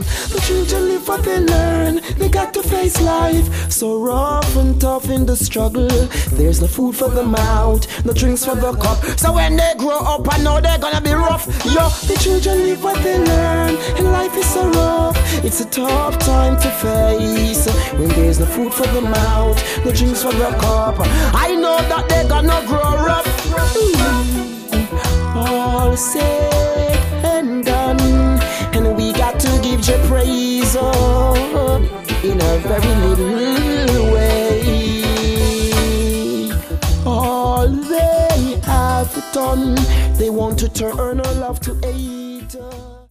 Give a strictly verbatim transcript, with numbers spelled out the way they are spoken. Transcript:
The children live what they learn. They got to face life so rough and tough in the struggle. There's no food for the mouth, no drinks for the cup. So when they grow up, I know they're gonna be rough. Yo, the children live what they learn, and life is so rough. It's a tough time to face when there's no food for the mouth, no drinks for the cup. I know that they're gonna grow rough. All said and done, and we got to give you praise, oh, in a very little way. All they have done, they want to turn our love to hate.